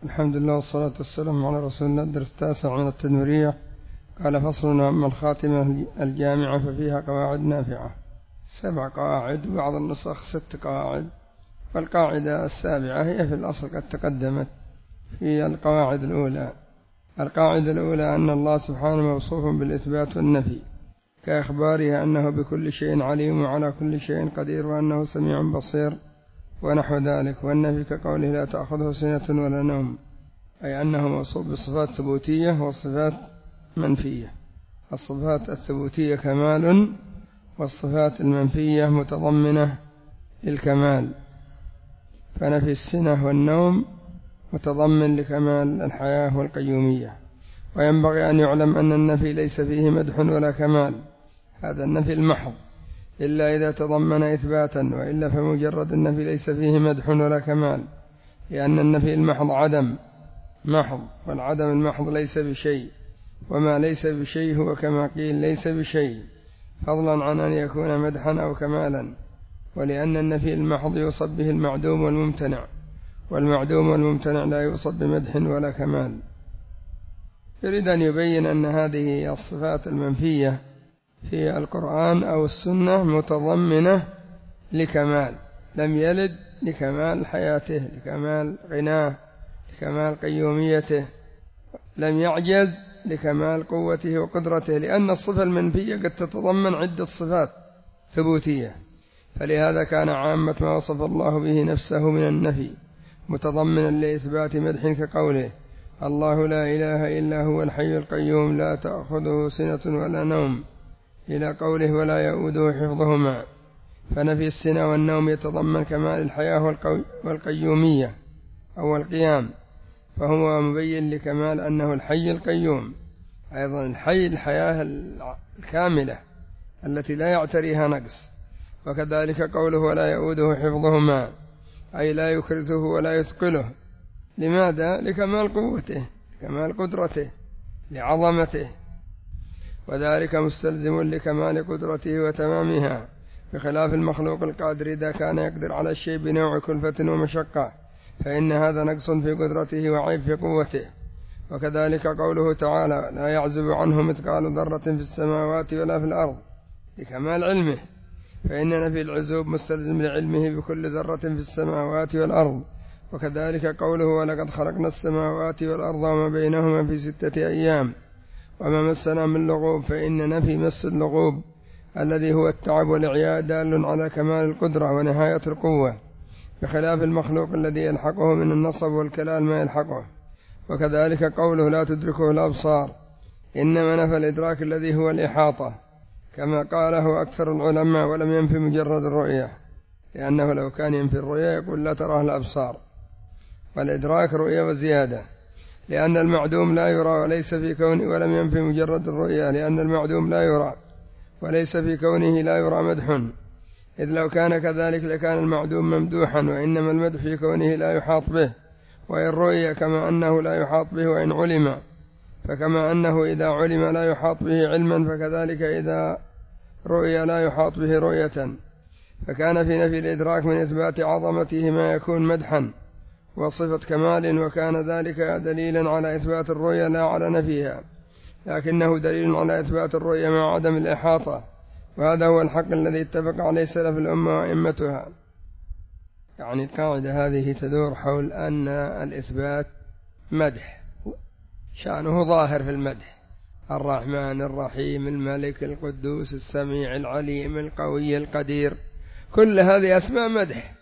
الحمد لله والصلاة والسلام على رسول الله. الدرس التاسع من التدمرية. قال: فصل: أما الخاتمة الجامعة ففيها قواعد نافعة 7 قواعد، وبعض النسخ 6 قواعد، والقاعدة السابعة هي في الأصل قد تقدمت في القواعد الأولى. القاعدة الأولى أن الله سبحانه موصوف بالإثبات والنفي، كإخباره أنه بكل شيء عليم وعلى كل شيء قدير وأنه سميع بصير ونحو ذلك. والنفي كقوله: لا تأخذه سنة ولا نوم، أي أنه موصوف بصفات ثبوتية وصفات منفية. الصفات الثبوتية كمال، والصفات المنفية متضمنة للكمال، فنفي السنة والنوم متضمن لكمال الحياة والقيومية. وينبغي أن يعلم أن النفي ليس فيه مدح ولا كمال، هذا النفي المحض، إلا إذا تضمن إثباتا، وإلا فمجرد النفي ليس فيه مدح ولا كمال، لأن النفي المحض عدم محض، والعدم المحض ليس بشيء، وما ليس بشيء هو كما قيل ليس بشيء، فضلا عن أن يكون مدحا أو كمالا. ولأن النفي المحض يوصف به المعدوم والممتنع، والمعدوم والممتنع لا يوصف بمدح ولا كمال. يريد أن يبين أن هذه الصفات المنفية في القرآن أو السنة متضمنة لكمال، لم يلد لكمال حياته، لكمال غناه، لكمال قيوميته، لم يعجز لكمال قوته وقدرته، لأن الصفة المنفية قد تتضمن عدة صفات ثبوتية. فلهذا كان عامة ما وصف الله به نفسه من النفي متضمنا لإثبات مدح، كقوله: الله لا إله إلا هو الحي القيوم لا تأخذه سنة ولا نوم، إلى قوله: ولا يؤوده حفظهما. فنفي السنة والنوم يتضمن كمال الحياة والقيومية أو القيام، فهو مبين لكمال أنه الحي القيوم، أيضا الحي الحياة الكاملة التي لا يعتريها نقص. وكذلك قوله: ولا يؤوده حفظهما، أي لا يكرثه ولا يثقله. لماذا؟ لكمال قوته، لكمال قدرته، لعظمته، وذلك مستلزم لكمال قدرته وتمامها، بخلاف المخلوق القادر إذا كان يقدر على الشيء بنوع كلفة ومشقة، فإن هذا نقص في قدرته وعيب في قوته. وكذلك قوله تعالى: لا يعزب عنه مثقال ذرة في السماوات ولا في الأرض، لكمال علمه، فإن نفي العزوب مستلزم لعلمه بكل ذرة في السماوات والأرض. وكذلك قوله: ولقد خلقنا السماوات والأرض وما بينهما في 6 أيام وما مسنا من لغوب، فإن نفي مس اللغوب الذي هو التعب والإعياء دال على كمال القدرة ونهاية القوة، بخلاف المخلوق الذي يلحقه من النصب والكلال ما يلحقه. وكذلك قوله: لا تدركه الأبصار، إنما نفى الإدراك الذي هو الإحاطة، كما قاله أكثر العلماء، ولم ينفي مجرد الرؤية، لأنه لو كان ينفي الرؤية يقول لا تراه الأبصار، والإدراك رؤية وزيادة، لأن المعدوم لا يرى وليس في كونه، ولم ينفي مجرد الرؤية، لأن المعدوم لا يرى وليس في كونه لا يرى مدح، إذ لو كان كذلك لكان المعدوم ممدوحا، وإنما المدح في كونه لا يحاط به. وإن رؤي كما أنه لا يحاط به وإن علم، فكما أنه إذا علم لا يحاط به علما، فكذلك إذا رؤي لا يحاط به رؤية. فكان في نفي الإدراك من إثبات عظمته ما يكون مدحا وصفة كمال، وكان ذلك دليلا على إثبات الرؤيا لا على نفيها، لكنه دليل على إثبات الرؤيا مع عدم الإحاطة، وهذا هو الحق الذي اتفق عليه سلف الأمة وأئمتها. يعني القاعدة هذه تدور حول أن الإثبات مدح، شأنه ظاهر في المدح: الرحمن الرحيم الملك القدوس السميع العليم القوي القدير، كل هذه أسماء مدح.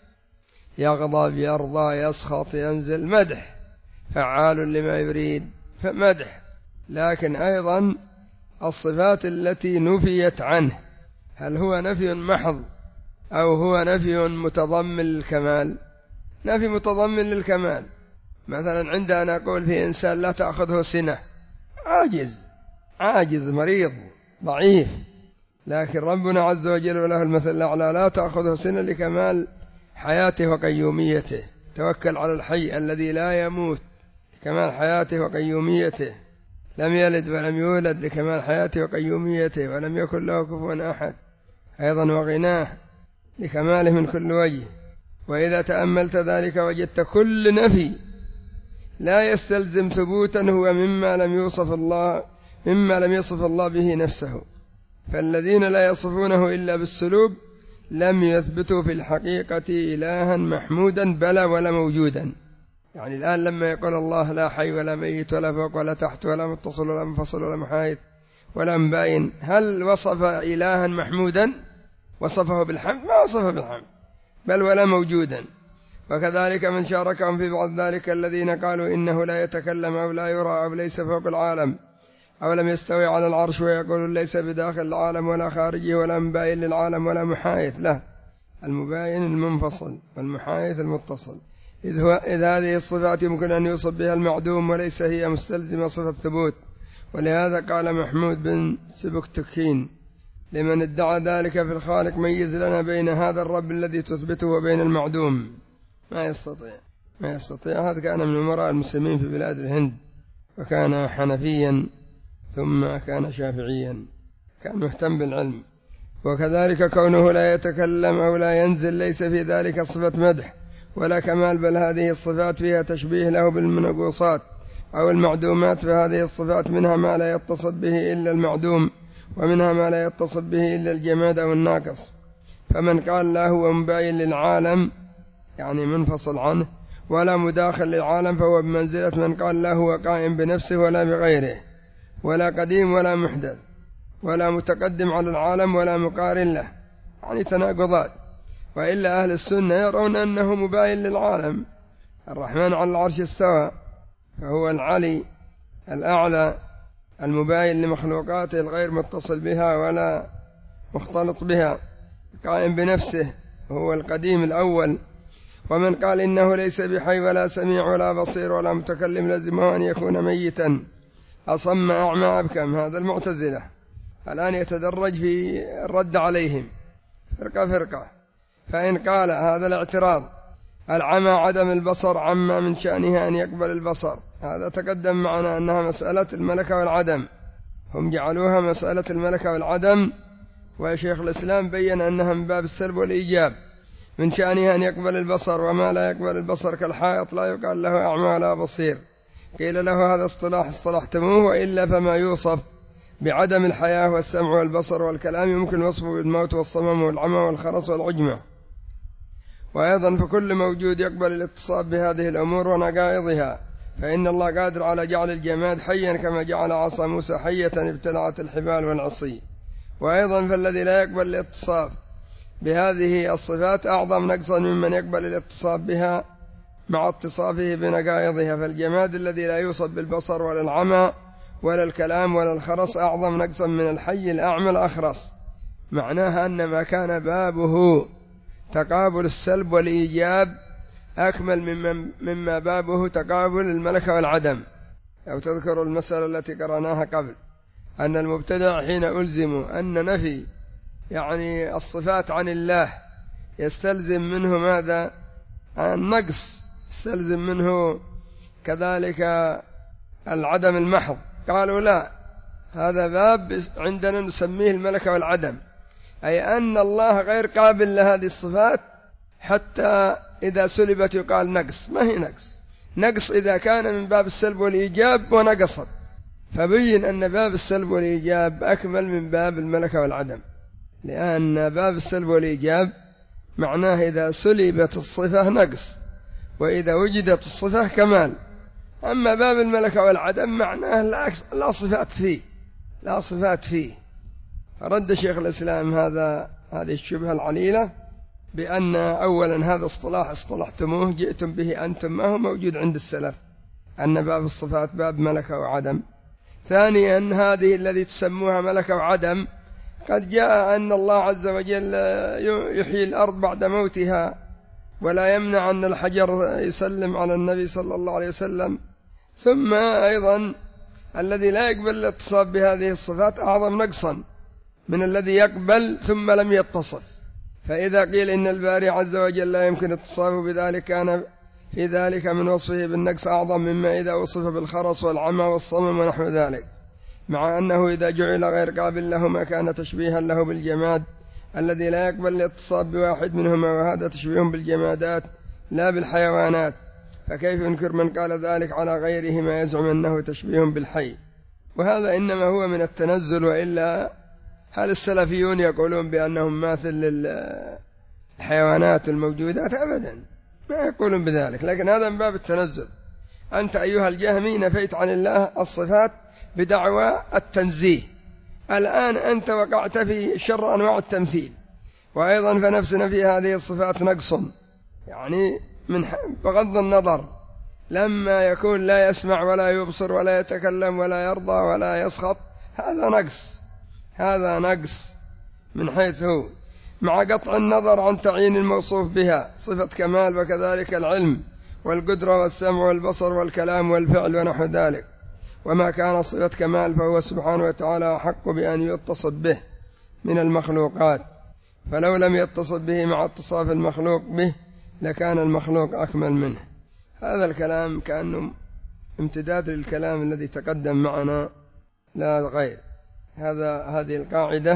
يغضب، يرضى، يسخط، ينزل، مدح، فعال لما يريد، فمدح. لكن أيضا الصفات التي نفيت عنه، هل هو نفي محض أو هو نفي متضمن للكمال؟ نفي متضمن للكمال. مثلا عندنا نقول في إنسان لا تأخذه سنة، عاجز مريض ضعيف، لكن ربنا عز وجل وله المثل الأعلى لا تأخذه سنة لكمال حياته وقيوميته، توكل على الحي الذي لا يموت لكمال حياته وقيوميته، لم يلد ولم يولد لكمال حياته وقيوميته، ولم يكن له كفوا أحد، أيضا وغناه لكماله من كل وجه. وإذا تأملت ذلك وجدت كل نفي لا يستلزم ثبوتا هو مما لم يصف الله به نفسه. فالذين لا يصفونه إلا بالسلوب لم يثبتوا في الحقيقة إلها محمودا بلى ولا موجودا. يعني الآن لما يقول الله لا حي ولا ميت ولا فوق ولا تحت ولا متصل ولا منفصل ولا محايد ولا مباين، هل وصف إلها محمودا؟ وصفه بالحمد؟ ما وصفه بالحمد، بل ولا موجودا. وكذلك من شاركهم في بعض ذلك الذين قالوا إنه لا يتكلم أو لا يرى أو ليس فوق العالم أو لم يستوي على العرش، ويقول ليس بداخل العالم ولا خارجه ولا مباين للعالم ولا محايد له، المباين المنفصل والمحايد المتصل، إذ هذه الصفات يمكن أن يوصف بها المعدوم وليس هي مستلزمة صفة ثبوت. ولهذا قال محمود بن سبكتكين لمن ادعى ذلك في الخالق: ميز لنا بين هذا الرب الذي تثبته وبين المعدوم. ما يستطيع. هذا كان من أمراء المسلمين في بلاد الهند، وكان حنفيا ثم كان شافعيا، كان مهتم بالعلم. وكذلك كونه لا يتكلم أو لا ينزل ليس في ذلك صفة مدح ولا كمال، بل هذه الصفات فيها تشبيه له بالمنقوصات أو المعدومات. فهذه الصفات منها ما لا يتصف به إلا المعدوم، ومنها ما لا يتصف به إلا الجماد أو الناقص. فمن قال لا هو مباين للعالم يعني منفصل عنه ولا مداخل للعالم، فهو بمنزلة من قال لا هو قائم بنفسه ولا بغيره، ولا قديم ولا محدث، ولا متقدم على العالم ولا مقارن له، يعني تناقضات. وإلا أهل السنة يرون أنه مباين للعالم. الرحمن على العرش استوى، فهو العلي الأعلى المباين لمخلوقاته الغير متصل بها ولا مختلط بها، قائم بنفسه، هو القديم الأول. ومن قال إنه ليس بحي ولا سميع ولا بصير ولا متكلم لزمه أن يكون ميتا أصم أعمى أبكم، هذا المعتزلة. الآن يتدرج في الرد عليهم فرقة فرقة. فإن قال هذا الاعتراض العمى عدم البصر عما من شأنها أن يقبل البصر، هذا تقدم معنا أنها مسألة الملكة والعدم، هم جعلوها مسألة الملكة والعدم، وشيخ الإسلام بيّن أنها من باب السلب والإيجاب. من شأنها أن يقبل البصر، وما لا يقبل البصر كالحائط لا يقال له أعمى ولا بصير. قيل له هذا اصطلاح اصطلحتموه، وإلا فما يوصف بعدم الحياة والسمع والبصر والكلام يمكن وصفه بالموت والصمم والعمى والخرس والعجمة. وأيضا فكل موجود يقبل الاتصاب بهذه الأمور ونقائضها، فإن الله قادر على جعل الجماد حيا كما جعل عصا موسى حية ابتلعت الحبال والعصي. وأيضا فالذي لا يقبل الاتصاب بهذه الصفات أعظم نقصا ممن يقبل الاتصاب بها مع اتصافه بنقائضها. فالجماد الذي لا يوصف بالبصر ولا العمى ولا الكلام ولا الخرس أعظم نقصا من الحي الأعمى الأخرس. معناها أن ما كان بابه تقابل السلب والإيجاب أكمل مما بابه تقابل الملكة والعدم. أو تذكر المسألة التي قرأناها قبل، أن المبتدع حين ألزموا أن نفي يعني الصفات عن الله يستلزم منه ماذا؟ النقص، يستلزم منه كذلك العدم المحض. قالوا لا، هذا باب عندنا نسميه الملكة والعدم، أي أن الله غير قابل لهذه الصفات، حتى إذا سلبت يقال نقص. ما هي نقص إذا كان من باب السلب والإيجاب ونقصت، فبين أن باب السلب والإيجاب أكمل من باب الملكة والعدم، لأن باب السلب والإيجاب معناه إذا سلبت الصفة نقص، وإذا وجدت الصفة كمال. أما باب الملكة والعدم معناه لا صفات فيه. رد شيخ الإسلام هذه الشبهة العليلة بأن أولا هذا اصطلاح اصطلحتموه جئتم به أنتم، ما هو موجود عند السلف، أن باب الصفات باب ملكة وعدم. ثانيا هذه الذي تسموها ملكة وعدم قد جاء أن الله عز وجل يحيي الأرض بعد موتها، ولا يمنع أن الحجر يسلم على النبي صلى الله عليه وسلم. ثم أيضا الذي لا يقبل الاتصاف بهذه الصفات أعظم نقصا من الذي يقبل ثم لم يتصف. فإذا قيل إن الباري عز وجل لا يمكن اتصافه بذلك، كان في ذلك من وصفه بالنقص أعظم مما إذا وصف بالخرس والعمى والصمم ونحو ذلك، مع أنه إذا جعل غير قابل لهما كان تشبيها له بالجماد الذي لا يقبل الاتصاف بواحد منهما، وهذا تشبيه بالجمادات لا بالحيوانات. فكيف ينكر من قال ذلك على غيره ما يزعم أنه تشبيه بالحي؟ وهذا إنما هو من التنزل، وإلا هل السلفيون يقولون بأنهم ماثل للحيوانات الموجودات؟ أبدا، ما يقولون بذلك، لكن هذا من باب التنزل. أنت أيها الجهمي نفيت عن الله الصفات بدعوى التنزيه، الآن أنت وقعت في شر أنواع التمثيل، وأيضا فنفسنا في هذه الصفات نقص، يعني بغض النظر لما يكون لا يسمع ولا يبصر ولا يتكلم ولا يرضى ولا يسخط، هذا نقص من حيث هو، مع قطع النظر عن تعيين الموصوف بها صفة كمال، وكذلك العلم والقدرة والسمع والبصر والكلام والفعل ونحو ذلك. وما كان صفة كمال فهو سبحانه وتعالى أحق بأن يتصف به من المخلوقات، فلو لم يتصف به مع اتصاف المخلوق به لكان المخلوق أكمل منه. هذا الكلام كأنه امتداد للكلام الذي تقدم معنا لا غير، هذه القاعدة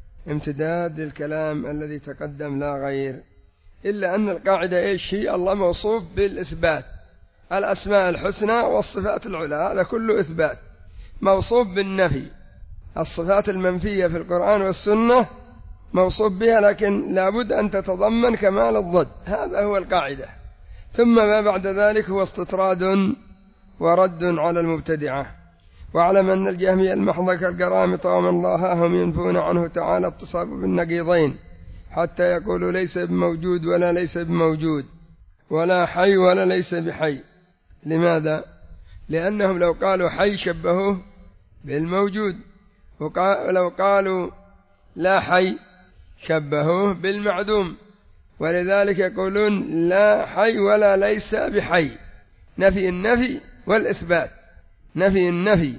امتداد للكلام الذي تقدم لا غير، إلا أن القاعدة إيش هي؟ الله موصوف بالإثبات، الأسماء الحسنى والصفات العلى هذا كله إثبات، موصوف بالنفي الصفات المنفية في القرآن والسنة موصوف بها، لكن لابد أن تتضمن كمال الضد، هذا هو القاعدة. ثم ما بعد ذلك هو استطراد ورد على المبتدعة. واعلم أن الجهمية المحض كالقرامطة ومن ضاهاهم ينفون عنه تعالى اتصاف بالنقيضين، حتى يقولوا ليس بموجود ولا ليس بموجود، ولا حي ولا ليس بحي. لماذا؟ لأنهم لو قالوا حي شبهوه بالموجود، ولو قالوا لا حي شبهوه بالمعدوم، ولذلك يقولون لا حي ولا ليس بحي، نفي النفي والإثبات، نفي النفي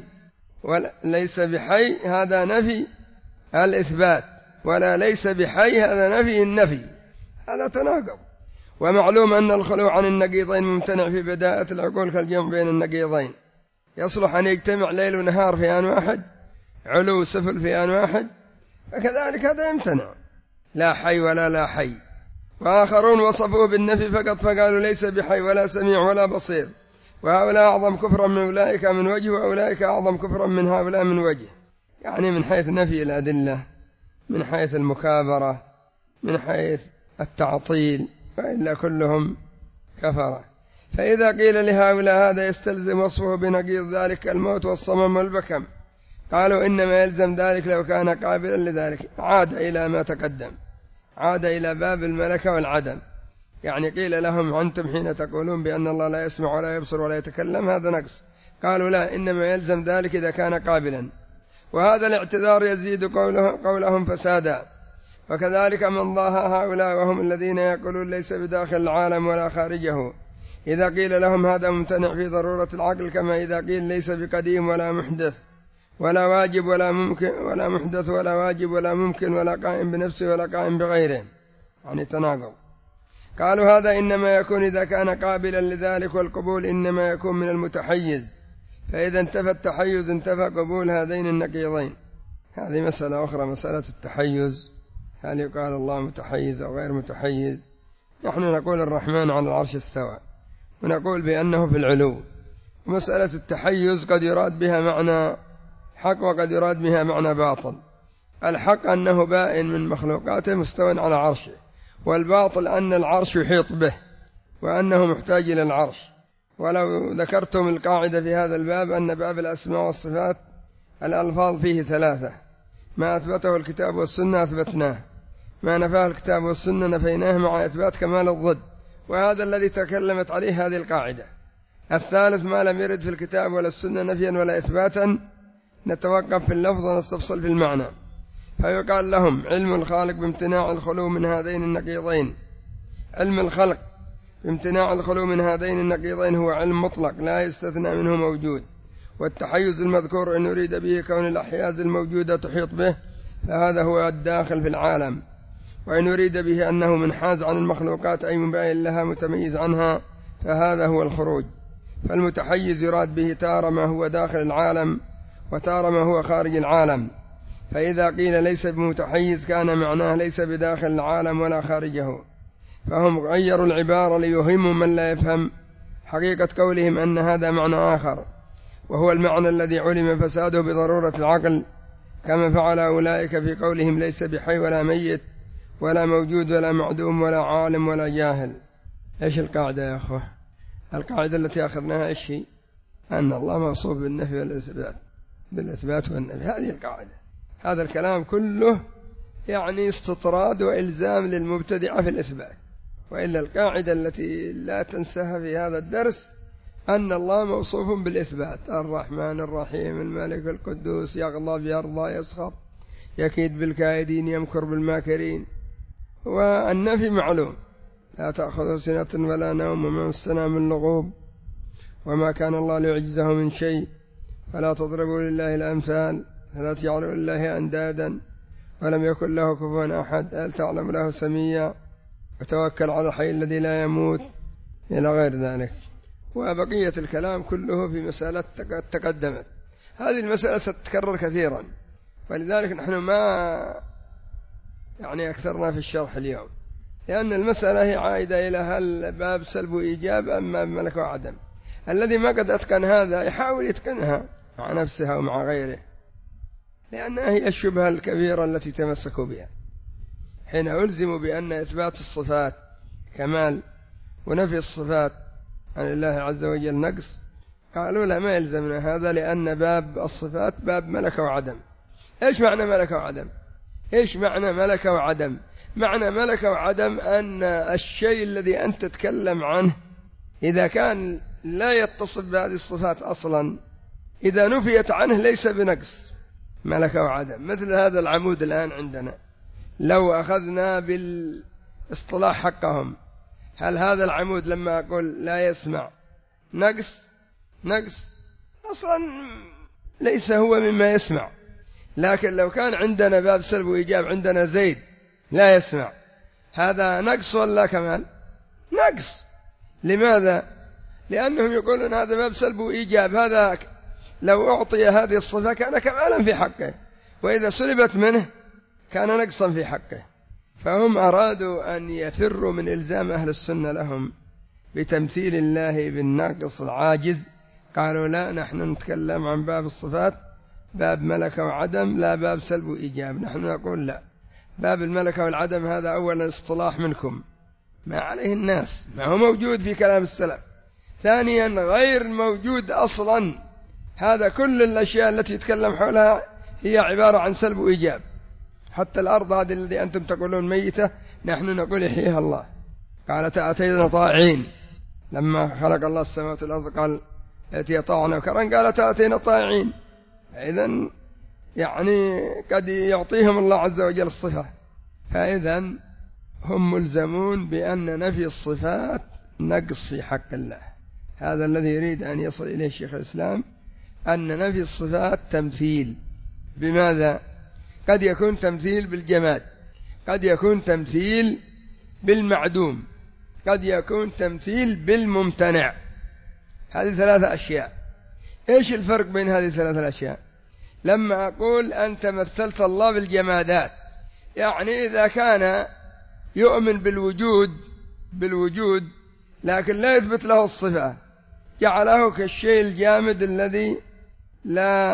وليس بحي هذا نفي الإثبات، ولا ليس بحي هذا نفي النفي، هذا تناقض. ومعلوم أن الخلو عن النقيضين ممتنع في بداءة العقول كالجمع بين النقيضين، يصلح أن يجتمع ليل ونهار في آن واحد، علو سفل في آن واحد، فكذلك هذا يمتنع، لا حي ولا لا حي. وآخرون وصفوه بالنفي فقط، فقالوا ليس بحي ولا سميع ولا بصير، وهؤلاء أعظم كفرا من أولئك من وجه، وأولئك أعظم كفرا من هؤلاء من وجه، يعني من حيث نفي الأدلة، من حيث المكابرة، من حيث التعطيل، وإلا كلهم كفرة. فإذا قيل لهؤلاء هذا يستلزم وصفه بنقيض ذلك الموت والصمم والبكم، قالوا إنما يلزم ذلك لو كان قابلا لذلك. عاد إلى ما تقدم، عاد إلى باب الملكة والعدم، يعني قيل لهم أنتم حين تقولون بأن الله لا يسمع ولا يبصر ولا يتكلم هذا نقص، قالوا لا، إنما يلزم ذلك إذا كان قابلا، وهذا الاعتذار يزيد قولهم فسادا. وكذلك من ضاهى هؤلاء وهم الذين يقولون ليس بداخل العالم ولا خارجه، إذا قيل لهم هذا ممتنع في ضرورة العقل، كما إذا قيل ليس بقديم ولا محدث ولا واجب ولا ممكن ولا محدث ولا واجب ولا ممكن ولا قائم بنفسه ولا قائم بغيره، يعني تناقض. قالوا هذا إنما يكون إذا كان قابلا لذلك، والقبول إنما يكون من المتحيز، فإذا انتفى التحيز انتفى قبول هذين النقيضين. هذه مسألة أخرى، مسألة التحيز، هل يقال الله متحيز أو غير متحيز؟ نحن نقول الرحمن على العرش استوى، ونقول بأنه في العلو. ومسألة التحيز قد يراد بها معنى حق وقد يراد بها معنى باطل. الحق أنه بائن من مخلوقاته مستوى على عرشه، والباطل أن العرش يحيط به وأنه محتاج إلى العرش. ولو ذكرتم القاعدة في هذا الباب أن باب الأسماء والصفات الألفاظ فيه ثلاثة، ما أثبته الكتاب والسنة أثبتناه، ما نفاه الكتاب والسنة نفيناه، مع إثبات كمال الضد، وهذا الذي تكلمت عليه هذه القاعدة. الثالث ما لم يرد في الكتاب ولا السنة نفيا ولا إثباتا نتوقف في اللفظ ونستفصل في المعنى، فيقال لهم علم الخالق بامتناع الخلو من هذين النقيضين. علم الخلق بامتناع الخلو من هذين النقيضين هو علم مطلق لا يستثنى منه موجود، والتحيز المذكور إن يريد به كون الأحياز الموجودة تحيط به فهذا هو الداخل في العالم، وإن يريد به أنه منحاز عن المخلوقات أي مباين لها متميز عنها فهذا هو الخروج. فالمتحيز يراد به تارة ما هو داخل العالم وتارة ما هو خارج العالم، فإذا قيل ليس بمتحيز كان معناه ليس بداخل العالم ولا خارجه، فهم غيروا العبارة ليهموا من لا يفهم حقيقة قولهم أن هذا معنى آخر، وهو المعنى الذي علم فساده بضرورة العقل، كما فعل أولئك في قولهم ليس بحي ولا ميت ولا موجود ولا معدوم ولا عالم ولا جاهل. إيش القاعدة يا أخوة؟ القاعدة التي أخذناها إيش هي؟ أن الله موصوف بالنفي والإثبات، بالإثبات والنفي، هذه القاعدة. هذا الكلام كله يعني استطراد وإلزام للمبتدعة في الإثبات، وإلا القاعدة التي لا تنساها في هذا الدرس أن الله موصوف بالإثبات: الرحمن الرحيم الملك القدوس، يغضب يرضى يسخط، يكيد بالكائدين يمكر بالماكرين. والنفي معلوم: لا تأخذه سنة ولا نوم وما مسنا من لغوب، وما كان الله ليعجزه من شيء، فلا تضربوا لله الأمثال، فلا تجعلوا لله أندادا، ولم يكن له كفوا أحد، هل تعلم له سميا، وتوكل على الحي الذي لا يموت، إلى غير ذلك. وبقية الكلام كله في مسألة تقدمت. هذه المسألة ستتكرر كثيرا، ولذلك نحن ما أكثرنا في الشرح اليوم، لأن المسألة هي عائدة إلى هل باب سلب وإيجاب أم باب ملك وعدم. الذي ما قد أتقن هذا يحاول يتقنها مع نفسها ومع غيره، لأنها هي الشبهة الكبيرة التي تمسكوا بها حين ألزموا بأن إثبات الصفات كمال ونفي الصفات عن الله عز وجل نقص. قالوا لا، ما يلزمنا هذا، لأن باب الصفات باب ملك وعدم. إيش معنى ملك وعدم؟ إيش معنى ملك وعدم؟ معنى ملك وعدم أن الشيء الذي أنت تتكلم عنه إذا كان لا يتصف بهذه الصفات أصلا، إذا نفيت عنه ليس بنقص، ملك وعدم. مثل هذا العمود الآن عندنا، لو أخذنا بالاصطلاح حقهم، هل هذا العمود لما أقول لا يسمع نقص أصلا ليس هو مما يسمع. لكن لو كان عندنا باب سلب وإيجاب، عندنا زيد لا يسمع، هذا نقص ولا كمال؟ نقص. لماذا؟ لأنهم يقولون هذا باب سلب وإيجاب، هذا لو أعطي هذه الصفة كان كمالا في حقه، وإذا سلبت منه كان نقصا في حقه. فهم أرادوا أن يفروا من إلزام أهل السنة لهم بتمثيل الله بالناقص العاجز. قالوا لا، نحن نتكلم عن باب الصفات باب ملكة وعدم، لا باب سلب وإيجاب. نحن نقول لا، باب الملكة والعدم هذا أولا اصطلاح منكم ما عليه الناس، ما هو موجود في كلام السلف. ثانيا غير موجود أصلا. هذا كل الأشياء التي يتكلم حولها هي عبارة عن سلب وإيجاب. حتى الأرض هذه التي أنتم تقولون ميتة، نحن نقول يحييها الله. قال أتينا طائعين، لما خلق الله السماوات والأرض قال أتي طاعنا وكرا، قال أتينا طائعين. إذن قد يعطيهم الله عز وجل الصفة. فإذا هم ملزمون بأن نفي الصفات نقص في حق الله. هذا الذي يريد أن يصل إليه شيخ الإسلام، أن نفي الصفات تمثيل. بماذا؟ قد يكون تمثيل بالجماد، قد يكون تمثيل بالمعدوم، قد يكون تمثيل بالممتنع. هذه ثلاثة أشياء. إيش الفرق بين هذه الثلاثة الأشياء؟ لما أقول أنت مثلت الله بالجمادات، إذا كان يؤمن بالوجود لكن لا يثبت له الصفة، جعله كالشيء الجامد الذي لا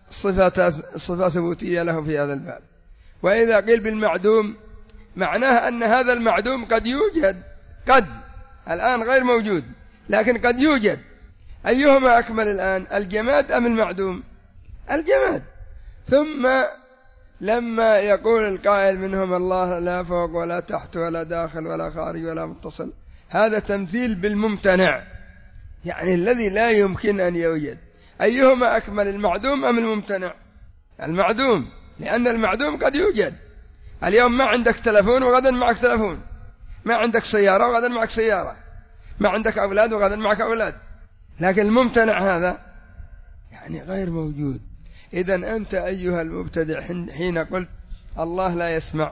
صفة ثبوتية له في هذا الباب. وإذا قيل بالمعدوم، معناه أن هذا المعدوم قد يوجد، قد الآن غير موجود لكن قد يوجد. أيهما أكمل الآن، الجماد أم المعدوم؟ الجماد. ثم لما يقول القائل منهم الله لا فوق ولا تحت ولا داخل ولا خارج ولا متصل، هذا تمثيل بالممتنع، الذي لا يمكن أن يوجد. أيهما أكمل، المعدوم أم الممتنع؟ المعدوم، لأن المعدوم قد يوجد. اليوم ما عندك تلفون وغدا معك تلفون، ما عندك سيارة وغدا معك سيارة، ما عندك أولاد وغدا معك أولاد. لكن الممتنع هذا غير موجود. إذن أنت أيها المبتدع حين قلت الله لا يسمع،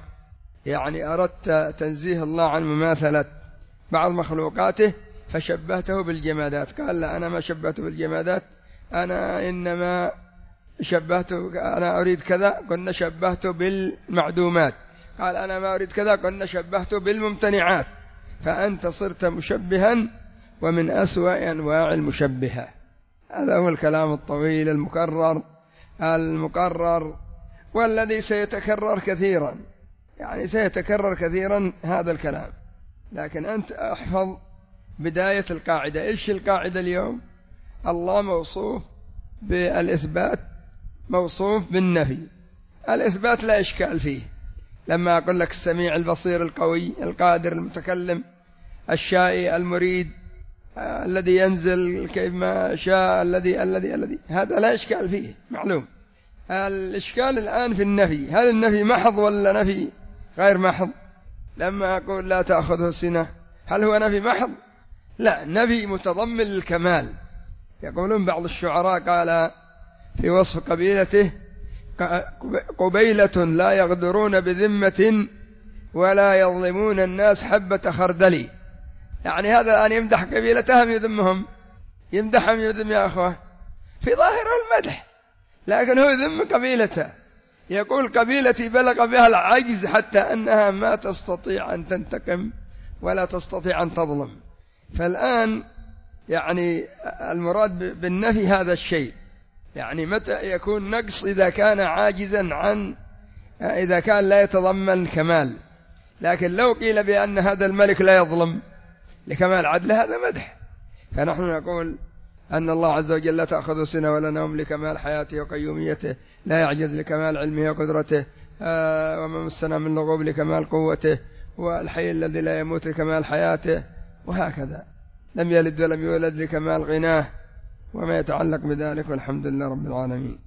أردت تنزيه الله عن مماثلة بعض مخلوقاته فشبهته بالجمادات. قال لا، أنا ما شبهته بالجمادات، أنا إنما شبهته، أنا أريد كذا، قلنا شبهته بالمعدومات. قال أنا ما أريد كذا، قلنا شبهته بالممتنعات. فأنت صرت مشبها ومن أسوأ أنواع المشبهة. هذا هو الكلام الطويل المكرر والذي سيتكرر كثيرا، يعني سيتكرر كثيرا هذا الكلام. لكن أنت احفظ بداية القاعدة. إيش القاعدة اليوم؟ الله موصوف بالإثبات، موصوف بالنفي. الإثبات لا إشكال فيه، لما أقول لك السميع البصير القوي القادر المتكلم الشائي المريد الذي ينزل كيف ما شاء الذي هذا لا إشكال فيه، معلوم. الإشكال الآن في النفي. هل النفي محض ولا نفي غير محض؟ لما أقول لا تأخذه سنة، هل هو نفي محض؟ لا، نفي متضمن للكمال. يقولون بعض الشعراء قال في وصف قبيلته: قبيلة لا يغدرون بذمة ولا يظلمون الناس حبة خردل. يعني هذا الآن يمدح قبيلتهم يذمهم، يمدحهم يذم يا أخوة في ظاهر المدح، لكن هو يذم قبيلته. يقول قبيلتي بلغ بها العجز حتى أنها ما تستطيع أن تنتقم ولا تستطيع أن تظلم. فالآن يعني المراد بالنفي هذا الشيء، يعني متى يكون نقص؟ إذا كان عاجزا عن، إذا كان لا يتضمن كمال. لكن لو قيل بأن هذا الملك لا يظلم لكمال عدله هذا مدح. فنحن نقول أن الله عز وجل لا تأخذ سنة ولا نوم لكمال حياته وقيوميته، لا يعجز لكمال علمه وقدرته، وما مسنا من لغوب لكمال قوته، والحي الذي لا يموت لكمال حياته، وهكذا. لم يلد ولم يولد لكمال غناه، وما يتعلق بذلك. والحمد لله رب العالمين.